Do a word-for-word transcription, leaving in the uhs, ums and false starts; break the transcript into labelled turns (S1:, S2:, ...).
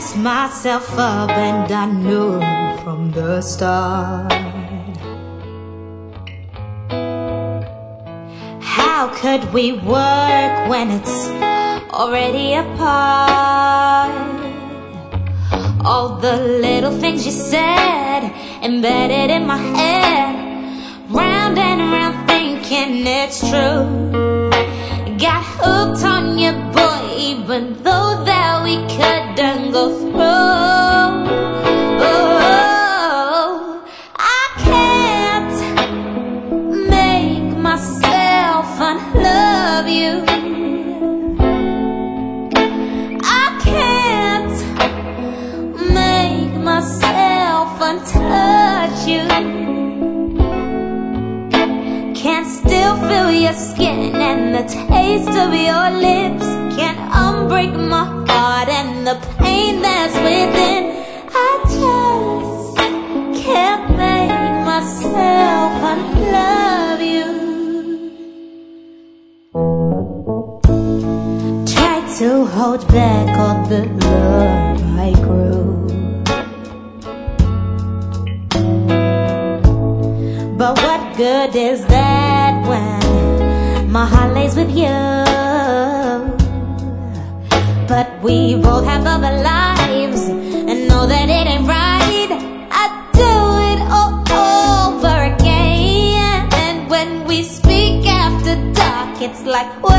S1: messed myself up, and I knew from the start. How could we work when it's already apart? All the little things you said embedded in my head, round and round thinking it's true. Got hooked on you, boy, even though that we couldn't go through. Oh, I can't make myself unlove you. I can't make myself untouch you. Can't still feel your skin and the taste of your lips. Can't unbreak my heart and the pain that's within. I just can't make myself unlove you. Tried to hold back all the love I grew, but what good is that when my heart lays with you? But we both have other lives and know that it ain't right. I'd do it all over again. And when we speak after dark, it's like